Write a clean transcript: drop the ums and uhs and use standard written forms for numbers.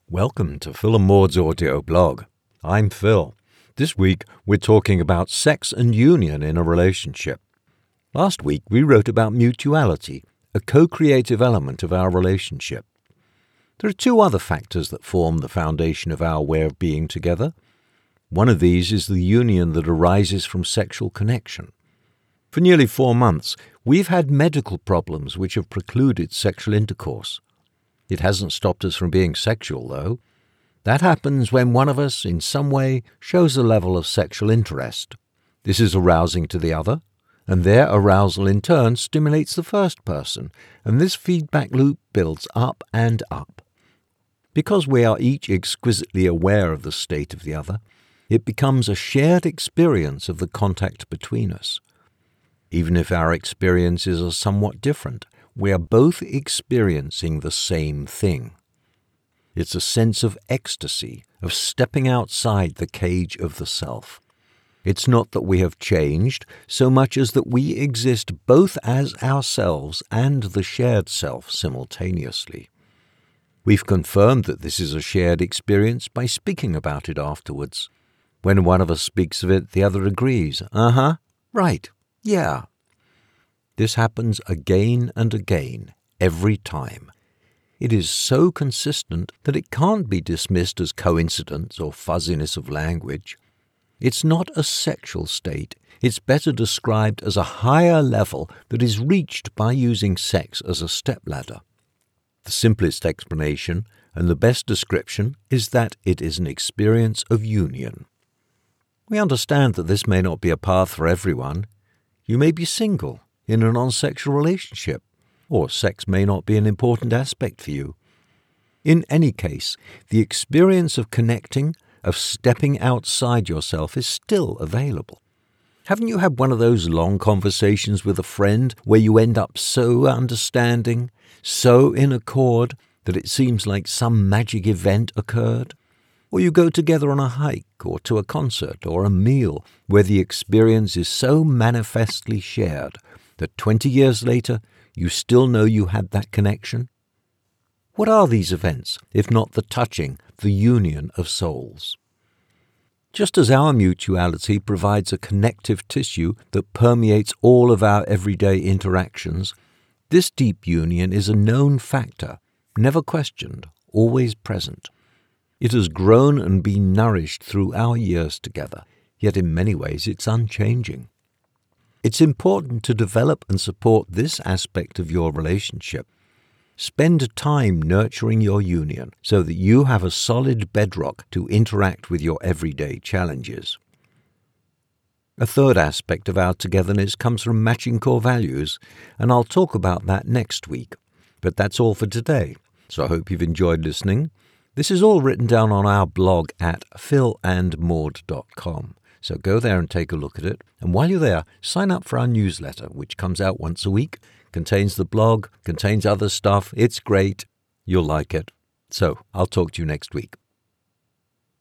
Welcome to Phil and Maud's audio blog. I'm Phil. This week we're talking about sex and union in a relationship. Last week we wrote about mutuality, a co-creative element of our relationship. There are two other factors that form the foundation of our way of being together. One of these is the union that arises from sexual connection. For nearly 4 months, we've had medical problems which have precluded sexual intercourse. It hasn't stopped us from being sexual, though. That happens when one of us, in some way, shows a level of sexual interest. This is arousing to the other, and their arousal in turn stimulates the first person, and this feedback loop builds up and up. Because we are each exquisitely aware of the state of the other, it becomes a shared experience of the contact between us. Even if our experiences are somewhat different, we are both experiencing the same thing. It's a sense of ecstasy, of stepping outside the cage of the self. It's not that we have changed, so much as that we exist both as ourselves and the shared self simultaneously. We've confirmed that this is a shared experience by speaking about it afterwards. When one of us speaks of it, the other agrees. Right, yeah. This happens again and again, every time. It is so consistent that it can't be dismissed as coincidence or fuzziness of language. It's not a sexual state. It's better described as a higher level that is reached by using sex as a stepladder. The simplest explanation and the best description is that it is an experience of union. We understand that this may not be a path for everyone. You may be single, in a non-sexual relationship, or sex may not be an important aspect for you. In any case, the experience of connecting, of stepping outside yourself is still available. Haven't you had one of those long conversations with a friend where you end up so understanding, so in accord, that it seems like some magic event occurred? Or you go together on a hike or to a concert or a meal where the experience is so manifestly shared that 20 years later you still know you had that connection? What are these events, if not the touching, the union of souls? Just as our mutuality provides a connective tissue that permeates all of our everyday interactions, this deep union is a known factor, never questioned, always present. It has grown and been nourished through our years together, yet in many ways it's unchanging. It's important to develop and support this aspect of your relationship. Spend time nurturing your union so that you have a solid bedrock to interact with your everyday challenges. A third aspect of our togetherness comes from matching core values, and I'll talk about that next week. But that's all for today, so I hope you've enjoyed listening. This is all written down on our blog at philandmaud.com. So go there and take a look at it. And while you're there, sign up for our newsletter, which comes out once a week, contains the blog, contains other stuff. It's great. You'll like it. So I'll talk to you next week.